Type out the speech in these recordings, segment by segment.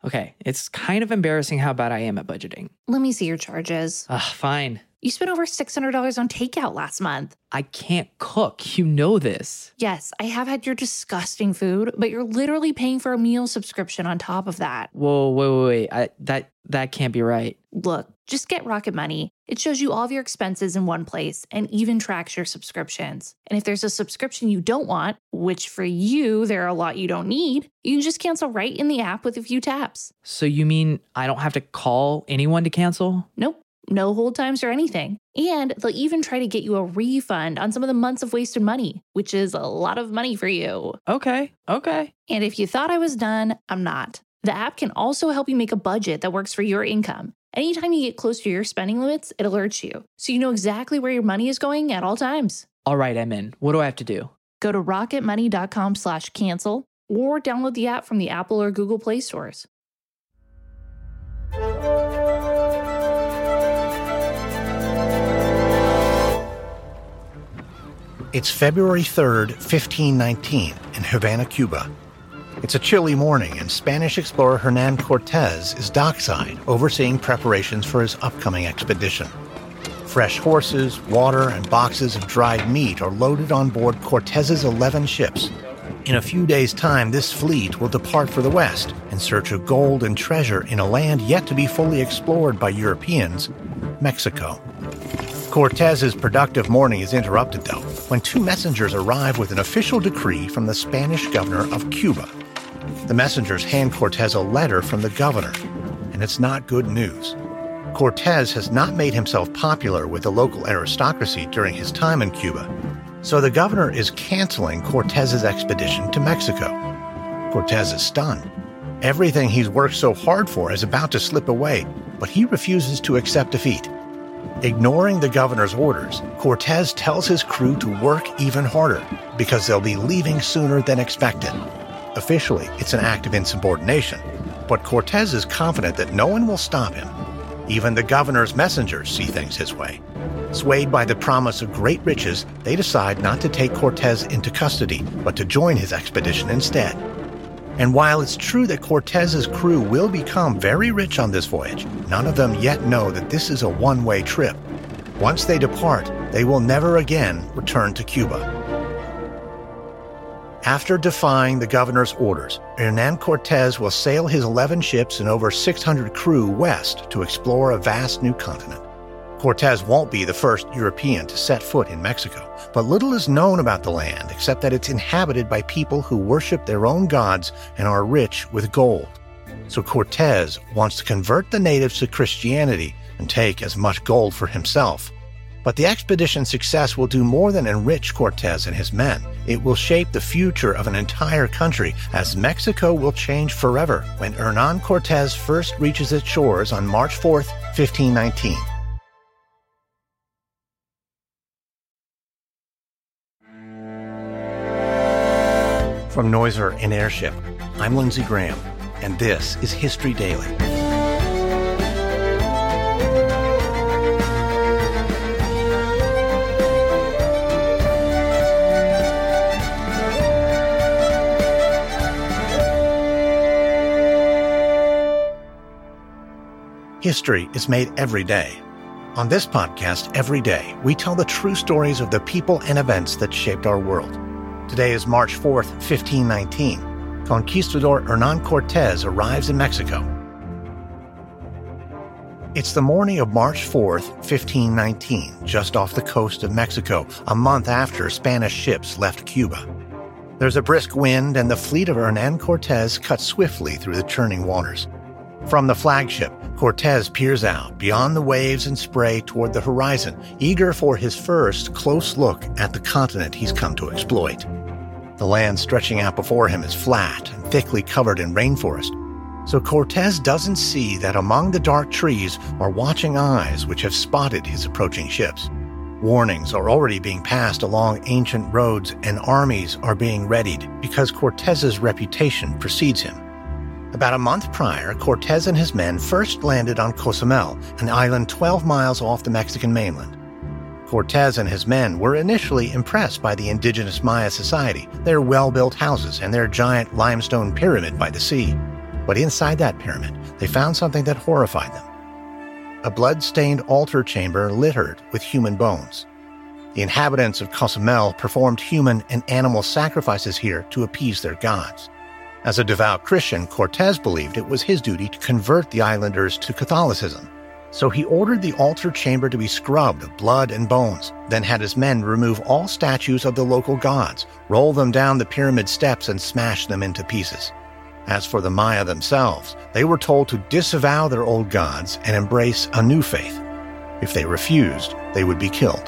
Okay, it's kind of embarrassing how bad I am at budgeting. Let me see your charges. Fine. You spent over $600 on takeout last month. I can't cook. You know this. Yes, I have had your disgusting food, but you're literally paying for a meal subscription on top of that. Whoa, wait. That can't be right. Look, just get Rocket Money. It shows you all of your expenses in one place and even tracks your subscriptions. And if there's a subscription you don't want, which for you, there are a lot you don't need, you can just cancel right in the app with a few taps. So you mean I don't have to call anyone to cancel? Nope. No hold times or anything. And they'll even try to get you a refund on some of the months of wasted money, which is a lot of money for you. Okay. And if you thought I was done, I'm not. The app can also help you make a budget that works for your income. Anytime you get close to your spending limits, it alerts you, so you know exactly where your money is going at all times. All right, I'm in. What do I have to do? Go to rocketmoney.com/cancel or download the app from the Apple or Google Play stores. It's February 3rd, 1519, in Havana, Cuba. It's a chilly morning, and Spanish explorer Hernán Cortés is dockside, overseeing preparations for his upcoming expedition. Fresh horses, water, and boxes of dried meat are loaded on board Cortés's 11 ships. In a few days' time, this fleet will depart for the west in search of gold and treasure in a land yet to be fully explored by Europeans, Mexico. Cortés's productive morning is interrupted, though, when two messengers arrive with an official decree from the Spanish governor of Cuba. The messengers hand Cortés a letter from the governor, and it's not good news. Cortés has not made himself popular with the local aristocracy during his time in Cuba, so the governor is canceling Cortés's expedition to Mexico. Cortés is stunned. Everything he's worked so hard for is about to slip away, but he refuses to accept defeat. Ignoring the governor's orders, Cortés tells his crew to work even harder because they'll be leaving sooner than expected. Officially, it's an act of insubordination, but Cortés is confident that no one will stop him. Even the governor's messengers see things his way. Swayed by the promise of great riches, they decide not to take Cortés into custody, but to join his expedition instead. And while it's true that Cortés's crew will become very rich on this voyage, none of them yet know that this is a one-way trip. Once they depart, they will never again return to Cuba. After defying the governor's orders, Hernán Cortés will sail his 11 ships and over 600 crew west to explore a vast new continent. Cortés won't be the first European to set foot in Mexico, but little is known about the land except that it's inhabited by people who worship their own gods and are rich with gold. So Cortés wants to convert the natives to Christianity and take as much gold for himself. But the expedition's success will do more than enrich Cortés and his men. It will shape the future of an entire country, as Mexico will change forever when Hernán Cortés first reaches its shores on March 4th, 1519. From Noiser and Airship, I'm Lindsey Graham, and this is History Daily. History is made every day. On this podcast, every day, we tell the true stories of the people and events that shaped our world. Today is March 4th, 1519. Conquistador Hernán Cortés arrives in Mexico. It's the morning of March 4th, 1519, just off the coast of Mexico, a month after Spanish ships left Cuba. There's a brisk wind, and the fleet of Hernán Cortés cuts swiftly through the churning waters. From the flagship, Cortés peers out beyond the waves and spray toward the horizon, eager for his first close look at the continent he's come to exploit. The land stretching out before him is flat and thickly covered in rainforest, so Cortés doesn't see that among the dark trees are watching eyes which have spotted his approaching ships. Warnings are already being passed along ancient roads, and armies are being readied because Cortés's reputation precedes him. About a month prior, Cortés and his men first landed on Cozumel, an island 12 miles off the Mexican mainland. Cortés and his men were initially impressed by the indigenous Maya society, their well-built houses, and their giant limestone pyramid by the sea. But inside that pyramid, they found something that horrified them. A blood-stained altar chamber littered with human bones. The inhabitants of Cozumel performed human and animal sacrifices here to appease their gods. As a devout Christian, Cortez believed it was his duty to convert the islanders to Catholicism. So he ordered the altar chamber to be scrubbed of blood and bones, then had his men remove all statues of the local gods, roll them down the pyramid steps, and smash them into pieces. As for the Maya themselves, they were told to disavow their old gods and embrace a new faith. If they refused, they would be killed.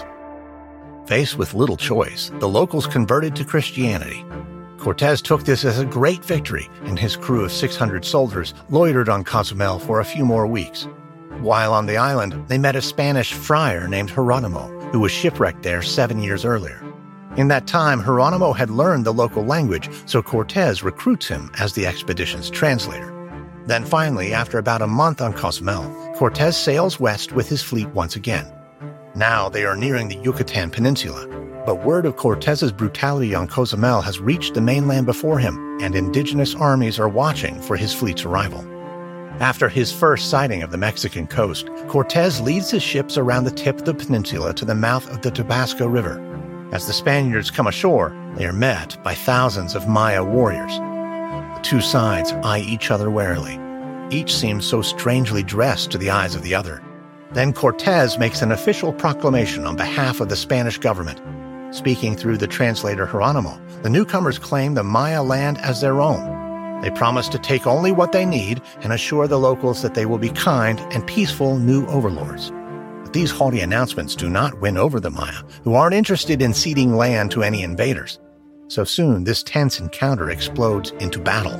Faced with little choice, the locals converted to Christianity. Cortez took this as a great victory, and his crew of 600 soldiers loitered on Cozumel for a few more weeks. While on the island, they met a Spanish friar named Geronimo, who was shipwrecked there 7 years earlier. In that time, Geronimo had learned the local language, so Cortez recruits him as the expedition's translator. Then finally, after about a month on Cozumel, Cortez sails west with his fleet once again. Now they are nearing the Yucatan Peninsula, but word of Cortez's brutality on Cozumel has reached the mainland before him, and indigenous armies are watching for his fleet's arrival. After his first sighting of the Mexican coast, Cortez leads his ships around the tip of the peninsula to the mouth of the Tabasco River. As the Spaniards come ashore, they are met by thousands of Maya warriors. The two sides eye each other warily. Each seems so strangely dressed to the eyes of the other. Then Cortez makes an official proclamation on behalf of the Spanish government. Speaking through the translator Geronimo, the newcomers claim the Maya land as their own. They promise to take only what they need and assure the locals that they will be kind and peaceful new overlords. But these haughty announcements do not win over the Maya, who aren't interested in ceding land to any invaders. So soon, this tense encounter explodes into battle.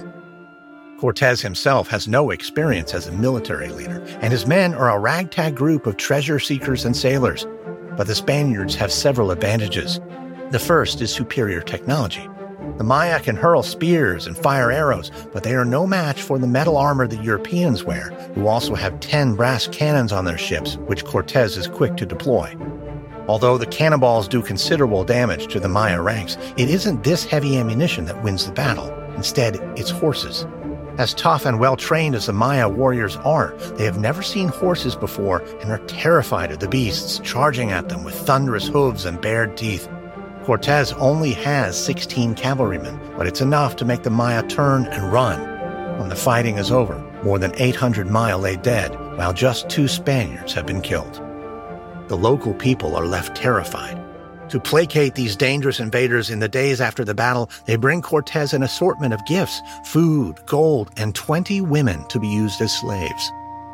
Cortez himself has no experience as a military leader, and his men are a ragtag group of treasure seekers and sailors. But the Spaniards have several advantages. The first is superior technology. The Maya can hurl spears and fire arrows, but they are no match for the metal armor the Europeans wear, who also have 10 brass cannons on their ships, which Cortez is quick to deploy. Although the cannonballs do considerable damage to the Maya ranks, it isn't this heavy ammunition that wins the battle. Instead, it's horses. As tough and well-trained as the Maya warriors are, they have never seen horses before and are terrified of the beasts charging at them with thunderous hooves and bared teeth. Cortez only has 16 cavalrymen, but it's enough to make the Maya turn and run. When the fighting is over, more than 800 Maya lay dead, while just 2 Spaniards have been killed. The local people are left terrified. To placate these dangerous invaders in the days after the battle, they bring Cortez an assortment of gifts, food, gold, and 20 women to be used as slaves.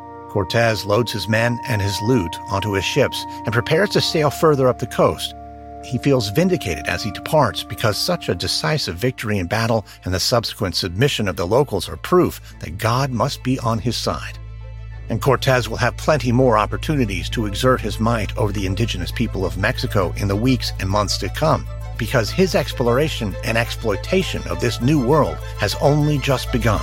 Cortez loads his men and his loot onto his ships and prepares to sail further up the coast. He feels vindicated as he departs because such a decisive victory in battle and the subsequent submission of the locals are proof that God must be on his side. And Cortez will have plenty more opportunities to exert his might over the indigenous people of Mexico in the weeks and months to come, because his exploration and exploitation of this new world has only just begun.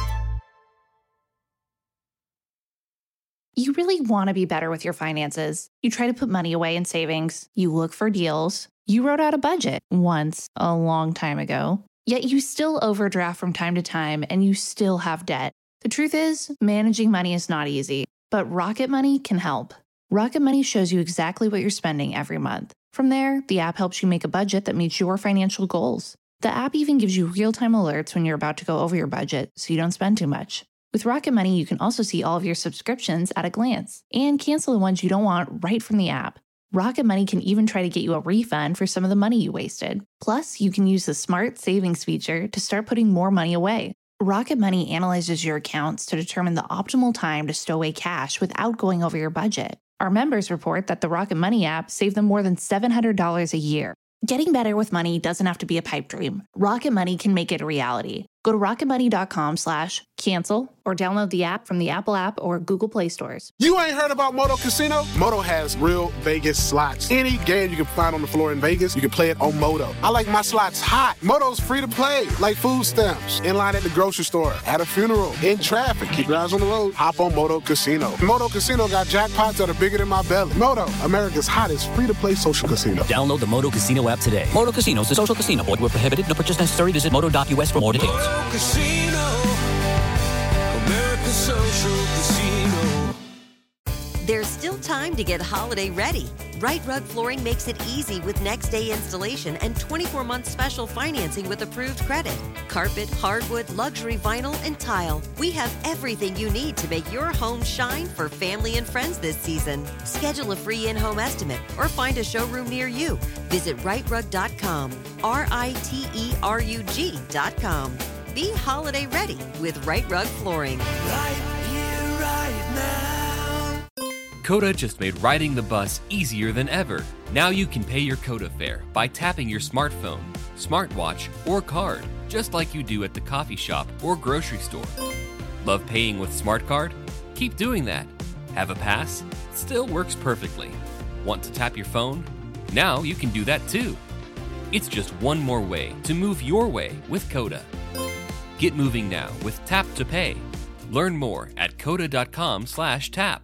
You really want to be better with your finances. You try to put money away in savings. You look for deals. You wrote out a budget once, a long time ago. Yet you still overdraft from time to time and you still have debt. The truth is, managing money is not easy, but Rocket Money can help. Rocket Money shows you exactly what you're spending every month. From there, the app helps you make a budget that meets your financial goals. The app even gives you real-time alerts when you're about to go over your budget so you don't spend too much. With Rocket Money, you can also see all of your subscriptions at a glance and cancel the ones you don't want right from the app. Rocket Money can even try to get you a refund for some of the money you wasted. Plus, you can use the Smart Savings feature to start putting more money away. Rocket Money analyzes your accounts to determine the optimal time to stow away cash without going over your budget. Our members report that the Rocket Money app saved them more than $700 a year. Getting better with money doesn't have to be a pipe dream. Rocket Money can make it a reality. Go to rocketmoney.com/cancel or download the app from the Apple App or Google Play stores. You ain't heard about Moto Casino? Moto has real Vegas slots. Any game you can find on the floor in Vegas, you can play it on Moto. I like my slots hot. Moto's free to play, like food stamps, in line at the grocery store, at a funeral, in traffic. Keep your eyes on the road. Hop on Moto Casino. Moto Casino got jackpots that are bigger than my belly. Moto, America's hottest free-to-play social casino. Download the Moto Casino app today. Moto Casino is a social casino. Void where prohibited. No purchase necessary. Visit moto.us for more details. Casino, time to get holiday ready. Right Rug Flooring makes it easy with next-day installation and 24-month special financing with approved credit. Carpet, hardwood, luxury vinyl, and tile. We have everything you need to make your home shine for family and friends this season. Schedule a free in-home estimate or find a showroom near you. Visit rightrug.com, RITERUG.com. Be holiday ready with Right Rug Flooring. Right here, right now. Coda just made riding the bus easier than ever. Now you can pay your Coda fare by tapping your smartphone, smartwatch, or card, just like you do at the coffee shop or grocery store. Love paying with Smart Card? Keep doing that. Have a pass? Still works perfectly. Want to tap your phone? Now you can do that too. It's just one more way to move your way with Coda. Get moving now with Tap to Pay. Learn more at coda.com/tap.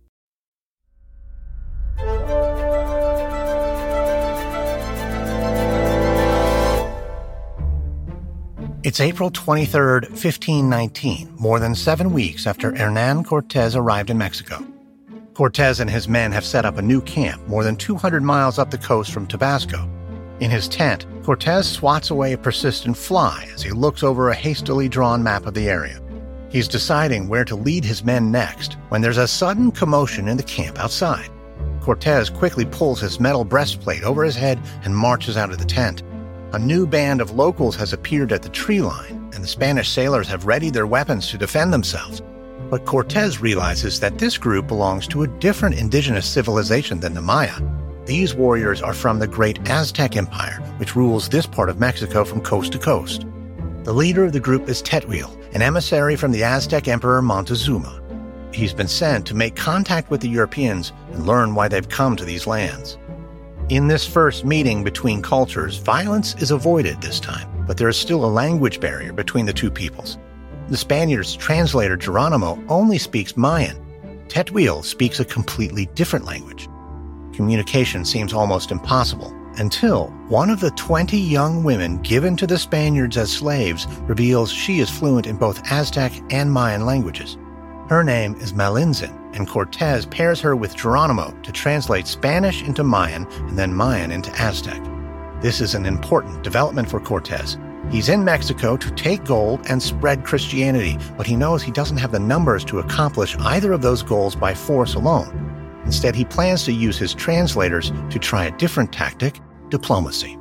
It's April 23rd, 1519, more than 7 weeks after Hernán Cortés arrived in Mexico. Cortés and his men have set up a new camp more than 200 miles up the coast from Tabasco. In his tent, Cortés swats away a persistent fly as he looks over a hastily drawn map of the area. He's deciding where to lead his men next when there's a sudden commotion in the camp outside. Cortés quickly pulls his metal breastplate over his head and marches out of the tent. A new band of locals has appeared at the tree line, and the Spanish sailors have readied their weapons to defend themselves. But Cortés realizes that this group belongs to a different indigenous civilization than the Maya. These warriors are from the great Aztec Empire, which rules this part of Mexico from coast to coast. The leader of the group is Tetuil, an emissary from the Aztec Emperor Montezuma. He's been sent to make contact with the Europeans and learn why they've come to these lands. In this first meeting between cultures, violence is avoided this time, but there is still a language barrier between the two peoples. The Spaniard's translator Geronimo only speaks Mayan. Tetuil speaks a completely different language. Communication seems almost impossible until one of the 20 young women given to the Spaniards as slaves reveals she is fluent in both Aztec and Mayan languages. Her name is Malintzin, and Cortés pairs her with Geronimo to translate Spanish into Mayan and then Mayan into Aztec. This is an important development for Cortés. He's in Mexico to take gold and spread Christianity, but he knows he doesn't have the numbers to accomplish either of those goals by force alone. Instead, he plans to use his translators to try a different tactic, diplomacy.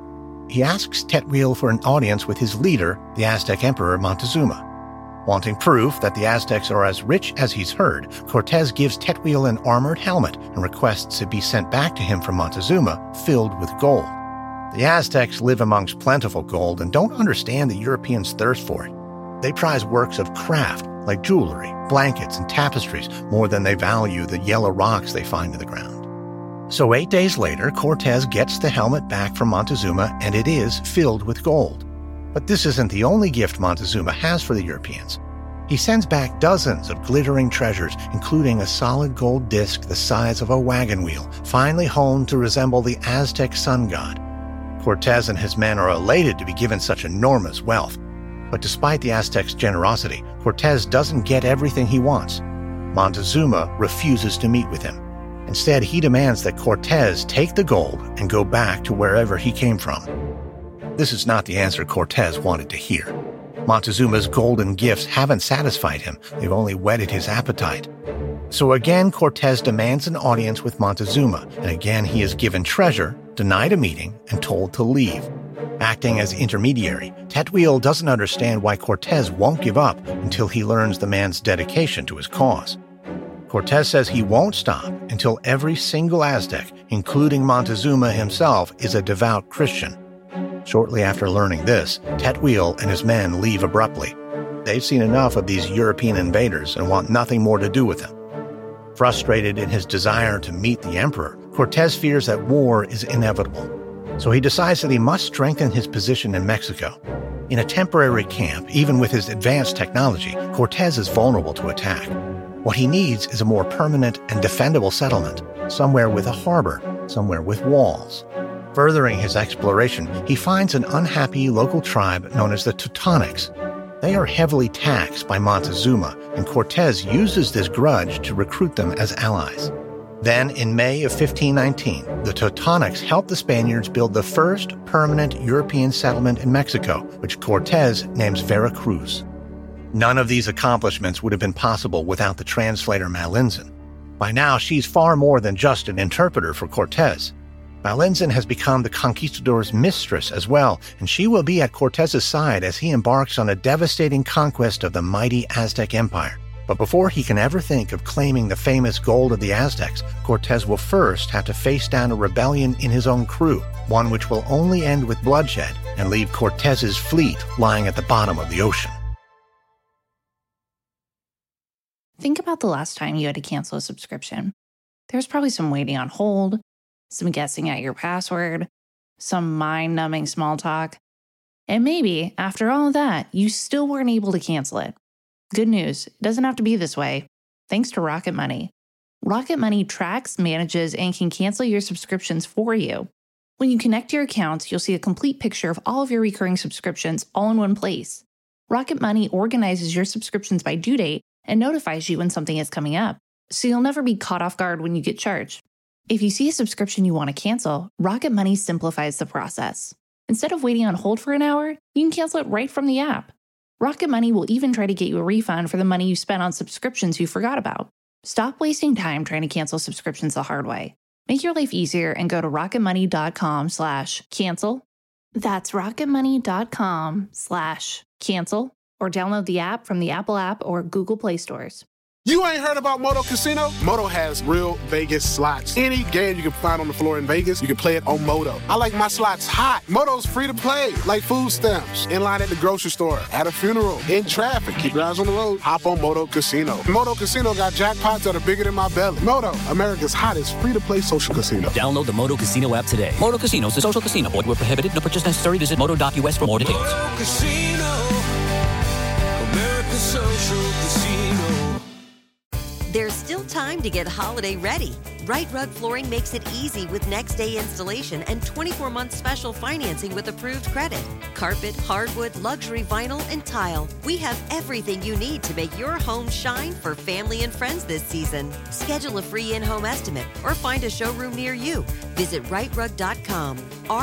He asks Tetuil for an audience with his leader, the Aztec Emperor Montezuma. Wanting proof that the Aztecs are as rich as he's heard, Cortés gives Tetuil an armored helmet and requests it be sent back to him from Montezuma, filled with gold. The Aztecs live amongst plentiful gold and don't understand the Europeans' thirst for it. They prize works of craft, like jewelry, blankets, and tapestries, more than they value the yellow rocks they find in the ground. So 8 days later, Cortés gets the helmet back from Montezuma, and it is filled with gold. But this isn't the only gift Montezuma has for the Europeans. He sends back dozens of glittering treasures, including a solid gold disc the size of a wagon wheel, finely honed to resemble the Aztec sun god. Cortés and his men are elated to be given such enormous wealth. But despite the Aztecs' generosity, Cortés doesn't get everything he wants. Montezuma refuses to meet with him. Instead, he demands that Cortés take the gold and go back to wherever he came from. This is not the answer Cortés wanted to hear. Montezuma's golden gifts haven't satisfied him. They've only whetted his appetite. So again, Cortés demands an audience with Montezuma, and again he is given treasure, denied a meeting, and told to leave. Acting as intermediary, Tetuil doesn't understand why Cortés won't give up until he learns the man's dedication to his cause. Cortés says he won't stop until every single Aztec, including Montezuma himself, is a devout Christian. Shortly after learning this, Tetuil and his men leave abruptly. They've seen enough of these European invaders and want nothing more to do with them. Frustrated in his desire to meet the emperor, Cortés fears that war is inevitable. So he decides that he must strengthen his position in Mexico. In a temporary camp, even with his advanced technology, Cortés is vulnerable to attack. What he needs is a more permanent and defendable settlement, somewhere with a harbor, somewhere with walls. Furthering his exploration, he finds an unhappy local tribe known as the Teutonics. They are heavily taxed by Montezuma, and Cortés uses this grudge to recruit them as allies. Then, in May of 1519, the Teutonics helped the Spaniards build the first permanent European settlement in Mexico, which Cortez names Veracruz. None of these accomplishments would have been possible without the translator Malinzin. By now, she's far more than just an interpreter for Cortez. Malinzin has become the conquistador's mistress as well, and she will be at Cortez's side as he embarks on a devastating conquest of the mighty Aztec Empire. But before he can ever think of claiming the famous gold of the Aztecs, Cortez will first have to face down a rebellion in his own crew, one which will only end with bloodshed and leave Cortez's fleet lying at the bottom of the ocean. Think about the last time you had to cancel a subscription. There's probably some waiting on hold, some guessing at your password, some mind-numbing small talk. And maybe, after all of that, you still weren't able to cancel it. Good news, it doesn't have to be this way. Thanks to Rocket Money. Rocket Money tracks, manages, and can cancel your subscriptions for you. When you connect your accounts, you'll see a complete picture of all of your recurring subscriptions all in one place. Rocket Money organizes your subscriptions by due date and notifies you when something is coming up, so you'll never be caught off guard when you get charged. If you see a subscription you want to cancel, Rocket Money simplifies the process. Instead of waiting on hold for an hour, you can cancel it right from the app. Rocket Money will even try to get you a refund for the money you spent on subscriptions you forgot about. Stop wasting time trying to cancel subscriptions the hard way. Make your life easier and go to rocketmoney.com/cancel. That's rocketmoney.com/cancel, or download the app from the Apple App or Google Play stores. You ain't heard about Moto Casino? Moto has real Vegas slots. Any game you can find on the floor in Vegas, you can play it on Moto. I like my slots hot. Moto's free to play, like food stamps, in line at the grocery store, at a funeral, in traffic. Keep your eyes on the road. Hop on Moto Casino. Moto Casino got jackpots that are bigger than my belly. Moto, America's hottest free-to-play social casino. Download the Moto Casino app today. Moto Casino is a social casino. Void where prohibited. No purchase necessary. Visit moto.us for more details. Moto Casino, America's social casino. There's still time to get holiday ready. Right Rug Flooring makes it easy with next-day installation and 24-month special financing with approved credit. Carpet, hardwood, luxury vinyl, and tile. We have everything you need to make your home shine for family and friends this season. Schedule a free in-home estimate or find a showroom near you. Visit rightrug.com,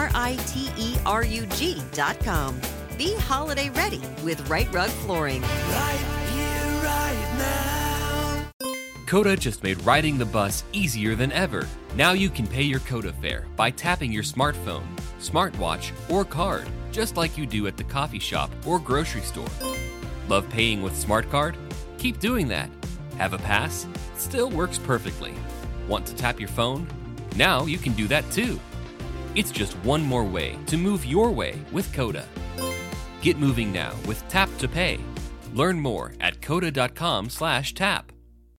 RITERUG.com. Be holiday ready with Right Rug Flooring. Right here, right now. Coda just made riding the bus easier than ever. Now you can pay your Coda fare by tapping your smartphone, smartwatch, or card, just like you do at the coffee shop or grocery store. Love paying with Smart Card? Keep doing that. Have a pass? It still works perfectly. Want to tap your phone? Now you can do that too. It's just one more way to move your way with Coda. Get moving now with Tap to Pay. Learn more at coda.com/tap.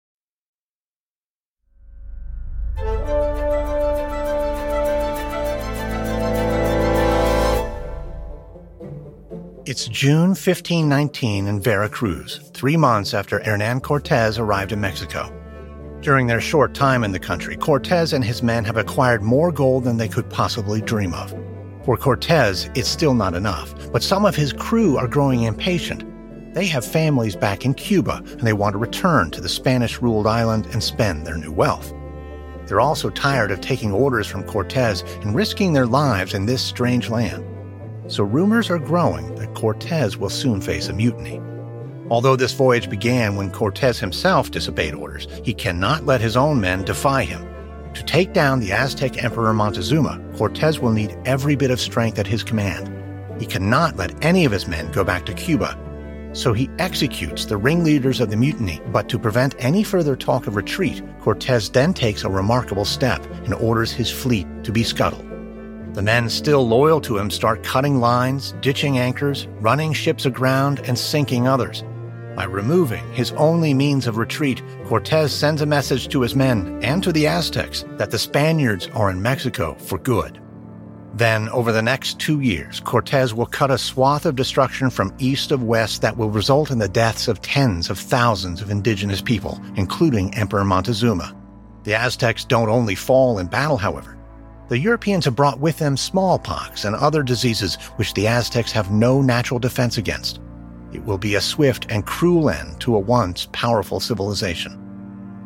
It's June 1519 in Veracruz, 3 months after Hernán Cortés arrived in Mexico. During their short time in the country, Cortés and his men have acquired more gold than they could possibly dream of. For Cortés, it's still not enough, but some of his crew are growing impatient. They have families back in Cuba, and they want to return to the Spanish-ruled island and spend their new wealth. They're also tired of taking orders from Cortés and risking their lives in this strange land. So rumors are growing that Cortés will soon face a mutiny. Although this voyage began when Cortés himself disobeyed orders, he cannot let his own men defy him. To take down the Aztec Emperor Montezuma, Cortés will need every bit of strength at his command. He cannot let any of his men go back to Cuba. So he executes the ringleaders of the mutiny, but to prevent any further talk of retreat, Cortés then takes a remarkable step and orders his fleet to be scuttled. The men still loyal to him start cutting lines, ditching anchors, running ships aground, and sinking others. By removing his only means of retreat, Cortés sends a message to his men and to the Aztecs that the Spaniards are in Mexico for good. Then, over the next 2 years, Cortés will cut a swath of destruction from east of west that will result in the deaths of tens of thousands of indigenous people, including Emperor Montezuma. The Aztecs don't only fall in battle, however. The Europeans have brought with them smallpox and other diseases which the Aztecs have no natural defense against. It will be a swift and cruel end to a once powerful civilization.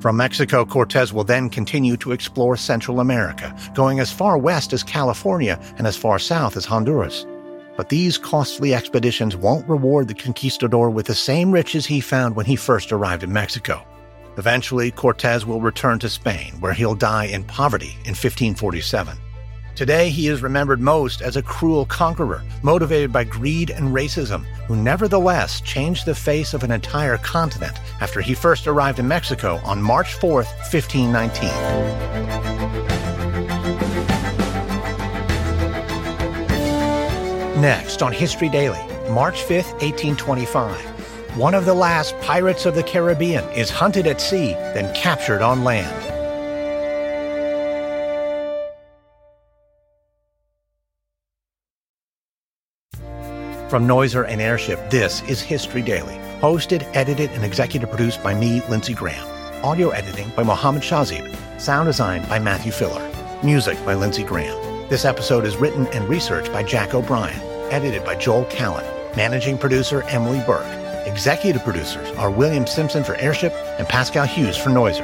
From Mexico, Cortez will then continue to explore Central America, going as far west as California and as far south as Honduras. But these costly expeditions won't reward the conquistador with the same riches he found when he first arrived in Mexico. Eventually, Cortez will return to Spain, where he'll die in poverty in 1547. Today, he is remembered most as a cruel conqueror, motivated by greed and racism, who nevertheless changed the face of an entire continent after he first arrived in Mexico on March 4th, 1519. Next on History Daily, March 5th, 1825. One of the last pirates of the Caribbean is hunted at sea, then captured on land. From Noiser and Airship, this is History Daily. Hosted, edited, and executive produced by me, Lindsey Graham. Audio editing by Mohammed Shazib. Sound design by Matthew Filler. Music by Lindsey Graham. This episode is written and researched by Jack O'Brien. Edited by Joel Callan. Managing producer Emily Burke. Executive producers are William Simpson for Airship and Pascal Hughes for Noiser.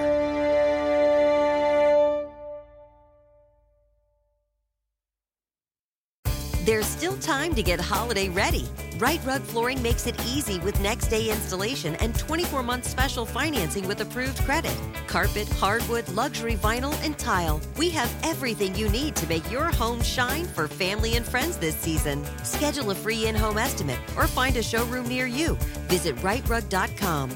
There's still time to get holiday ready. Right Rug Flooring makes it easy with next day installation and 24-month special financing with approved credit. Carpet, hardwood, luxury vinyl, and tile. We have everything you need to make your home shine for family and friends this season. Schedule a free in-home estimate or find a showroom near you. Visit rightrug.com,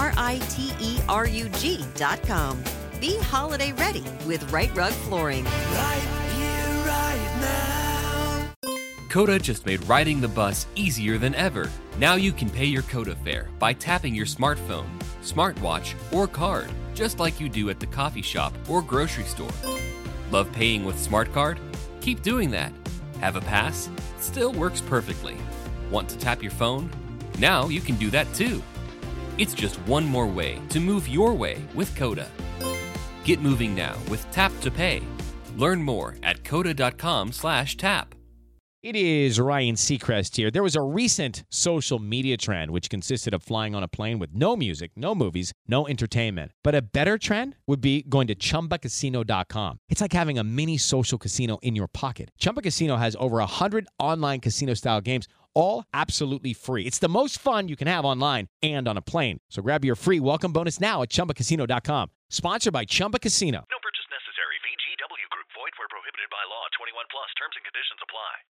RITERUG.com. Be holiday ready with Right Rug Flooring. Right here, right now. Coda just made riding the bus easier than ever. Now you can pay your Coda fare by tapping your smartphone, smartwatch, or card, just like you do at the coffee shop or grocery store. Love paying with Smart Card? Keep doing that. Have a pass? Still works perfectly. Want to tap your phone? Now you can do that too. It's just one more way to move your way with Coda. Get moving now with Tap to Pay. Learn more at coda.com/tap. It is Ryan Seacrest here. There was a recent social media trend which consisted of flying on a plane with no music, no movies, no entertainment. But a better trend would be going to ChumbaCasino.com. It's like having a mini social casino in your pocket. Chumba Casino has over 100 online casino-style games, all absolutely free. It's the most fun you can have online and on a plane. So grab your free welcome bonus now at ChumbaCasino.com. Sponsored by Chumba Casino. No purchase necessary. VGW Group. Void where prohibited by law. 21 plus. Terms and conditions apply.